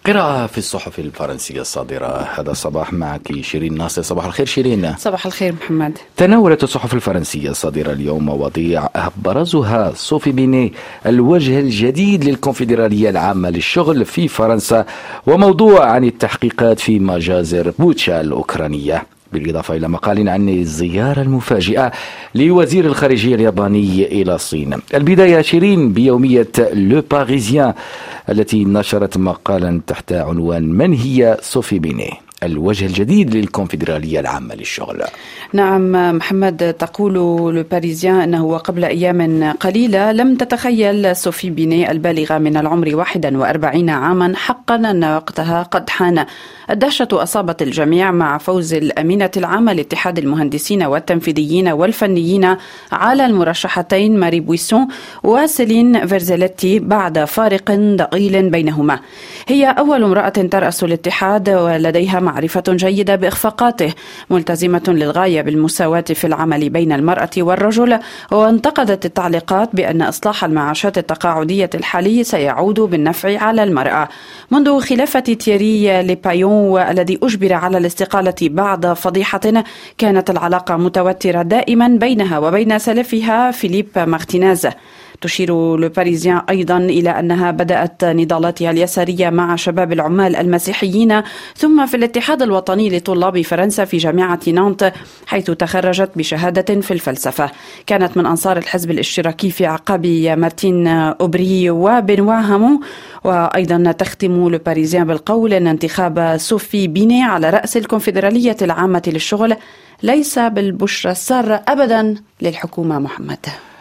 قراءة في الصحف الفرنسية الصادرة هذا الصباح معك شيرين ناصر. صباح الخير شيرين. صباح الخير محمد. تناولت الصحف الفرنسية الصادرة اليوم مواضيع أبرزها صوفي بيني الوجه الجديد للكونفدرالية العامة للشغل في فرنسا، وموضوع عن التحقيقات في مجازر بوتشا الأوكرانية، بالإضافة إلى مقال عن الزيارة المفاجئة لوزير الخارجية الياباني إلى الصين. البداية شيرين بيومية لو باريزيان التي نشرت مقالا تحت عنوان من هي صوفي بيني الوجه الجديد للكونفدرالية العامة للشغل. نعم محمد، تقول لو باريزيان أنه قبل أيام قليلة لم تتخيل صوفي بيني البالغة من العمر 41 عاما حقا أن وقتها قد حان. الدهشة أصابت الجميع مع فوز الأمينة العامة لاتحاد المهندسين والتنفيذيين والفنيين على المرشحتين ماري بويسون وسيلين فيرزيليتي بعد فارق ضئيل بينهما. هي أول امرأة ترأس الاتحاد ولديها معرفة جيدة بإخفاقاته، ملتزمة للغاية بالمساواة في العمل بين المرأة والرجل، وانتقدت التعليقات بأن إصلاح المعاشات التقاعدية الحالي سيعود بالنفع على المرأة. منذ خلافة تييري ليبايون والذي أجبر على الاستقالة بعد فضيحة، كانت العلاقة متوترة دائما بينها وبين سلفها فيليب مارتينيز. تشير لو باريزيان أيضا إلى أنها بدأت نضالاتها اليسارية مع شباب العمال المسيحيين، ثم في الاتحاد الوطني لطلاب فرنسا في جامعة نانت حيث تخرجت بشهادة في الفلسفة. كانت من أنصار الحزب الاشتراكي في أعقاب مارتين أوبري وبنوا هامون. وأيضا تختم لو باريزيان بالقول أن انتخاب صوفي بيني على رأس الكونفدرالية العامة للشغل ليس بالبشرى السارة أبدا للحكومة محمد.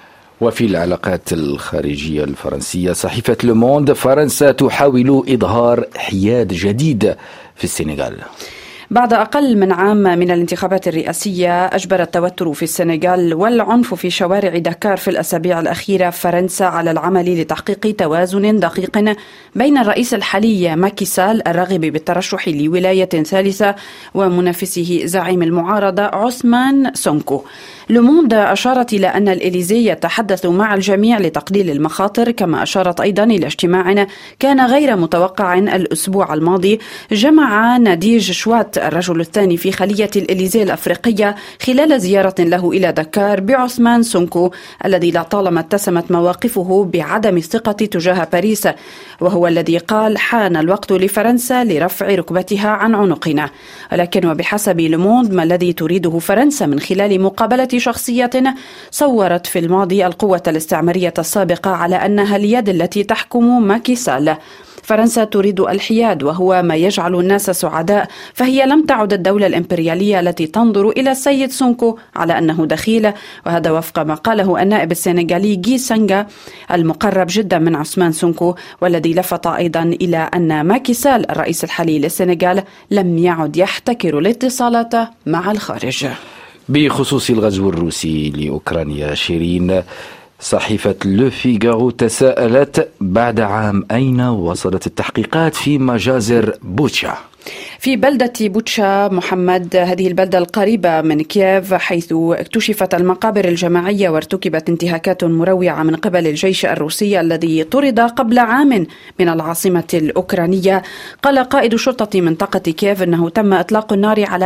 وفي العلاقات الخارجية الفرنسية صحيفة لو موند، فرنسا تحاول إظهار حياد جديد في السنغال. بعد أقل من عام من الانتخابات الرئاسية أجبر التوتر في السنغال والعنف في شوارع دكار في الأسابيع الأخيرة فرنسا على العمل لتحقيق توازن دقيق بين الرئيس الحالي ماكي سال الراغب بالترشح لولاية ثالثة ومنافسه زعيم المعارضة عثمان سونكو. لوموند أشارت إلى أن الإليزي يتحدث مع الجميع لتقليل المخاطر، كما أشارت أيضا إلى اجتماع كان غير متوقع الأسبوع الماضي جمع ناديج شوات الرجل الثاني في خلية الإليزي الأفريقية خلال زيارة له إلى دكار بعثمان سونكو الذي لطالما اتسمت مواقفه بعدم الثقة تجاه باريس، وهو الذي قال حان الوقت لفرنسا لرفع ركبتها عن عنقنا. ولكن وبحسب لوموند ما الذي تريده فرنسا من خلال مقابلة شخصية صورت في الماضي القوة الاستعمارية السابقة على أنها اليد التي تحكم ماكي سال. فرنسا تريد الحياد وهو ما يجعل الناس سعداء، فهي لم تعد الدولة الإمبريالية التي تنظر إلى السيد سونكو على أنه دخيل. وهذا وفق ما قاله النائب السنغالي جي سانغا المقرب جدا من عثمان سونكو، والذي لفت أيضا إلى أن ماكي سال الرئيس الحالي للسنغال لم يعد يحتكر الاتصالات مع الخارج. بخصوص الغزو الروسي لأوكرانيا شيرين، صحيفة لو فيغارو تساءلت بعد عام أين وصلت التحقيقات في مجازر بوتشا؟ في بلدة بوتشا محمد، هذه البلدة القريبة من كييف، حيث اكتشفت المقابر الجماعية وارتكبت انتهاكات مروعة من قبل الجيش الروسي الذي طرد قبل عام من العاصمة الأوكرانية. قال قائد شرطة منطقة كييف أنه تم إطلاق النار على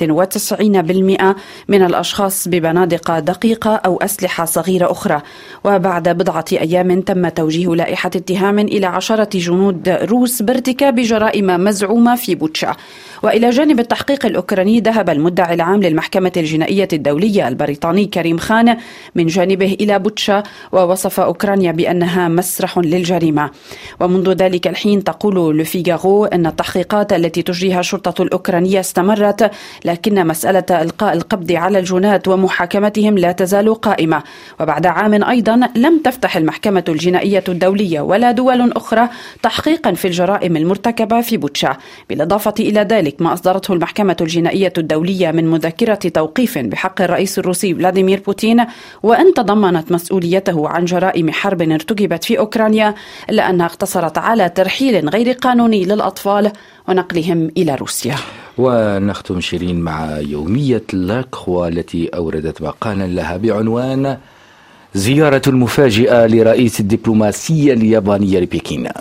95% من الأشخاص ببنادق دقيقة أو أسلحة صغيرة أخرى. وبعد بضعة أيام تم توجيه لائحة اتهام إلى 10 جنود روس بارتكاب جرائم مزعومة في بوتشا. وإلى جانب التحقيق الأوكراني ذهب المدعي العام للمحكمة الجنائية الدولية البريطاني كريم خان من جانبه إلى بوتشا، ووصف أوكرانيا بأنها مسرح للجريمة. ومنذ ذلك الحين تقول لو فيغارو أن التحقيقات التي تجريها الشرطة الأوكرانية استمرت، لكن مسألة إلقاء القبض على الجناة ومحاكمتهم لا تزال قائمة. وبعد عام أيضا لم تفتح المحكمة الجنائية الدولية ولا دول أخرى تحقيقا في الجرائم المرتكبة في بوتشا. بالإضافة إلى ذلك ما أصدرته المحكمة الجنائية الدولية من مذكرة توقيف بحق الرئيس الروسي فلاديمير بوتين، وأن تضمنت مسؤوليته عن جرائم حرب ارتكبت في أوكرانيا، إلا أنها اقتصرت على ترحيل غير قانوني للأطفال ونقلهم إلى روسيا. ونختم شيرين مع يومية لاكخوا التي أوردت مقالا لها بعنوان زيارة مفاجئة لرئيس الدبلوماسية اليابانية لبكين.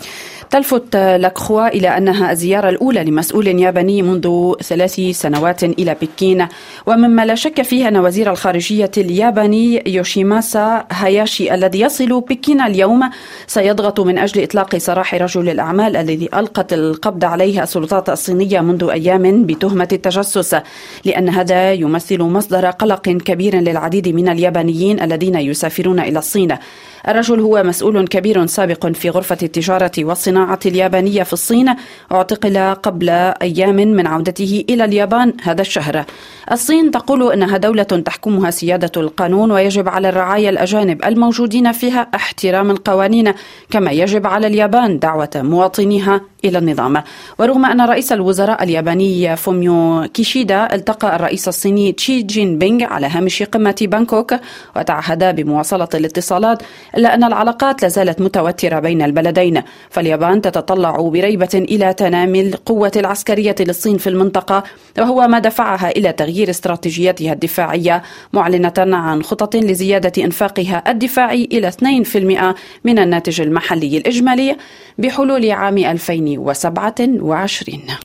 تلفت لاكخوا إلى أنها الزيارة الأولى لمسؤول ياباني منذ 3 سنوات إلى بكين، ومما لا شك فيه أن وزير الخارجية الياباني يوشيماسا هاياشي الذي يصل بكين اليوم سيضغط من أجل إطلاق سراح رجل الأعمال الذي ألقت القبض عليه السلطات الصينية منذ أيام بتهمة التجسس، لأن هذا يمثل مصدر قلق كبير للعديد من اليابانيين الذين يسافرون إلى الصين. الرجل هو مسؤول كبير سابق في غرفة التجارة والصناعة اليابانية في الصين، اعتقل قبل أيام من عودته إلى اليابان هذا الشهر. الصين تقول أنها دولة تحكمها سيادة القانون، ويجب على الرعايا الأجانب الموجودين فيها احترام القوانين، كما يجب على اليابان دعوة مواطنيها إلى النظام. ورغم أن رئيس الوزراء الياباني فوميو كيشيدا التقى الرئيس الصيني تشي جين بينغ على هامش قمة بانكوك وتعهدا بمواصلة الاتصالات، إلا أن العلاقات لازالت متوترة بين البلدين. فاليابان تتطلع بريبة إلى تنامي القوة العسكرية للصين في المنطقة، وهو ما دفعها إلى تغيير استراتيجيتها الدفاعية، معلنة عن خطط لزيادة إنفاقها الدفاعي إلى 2% من الناتج المحلي الإجمالي بحلول عام 2027.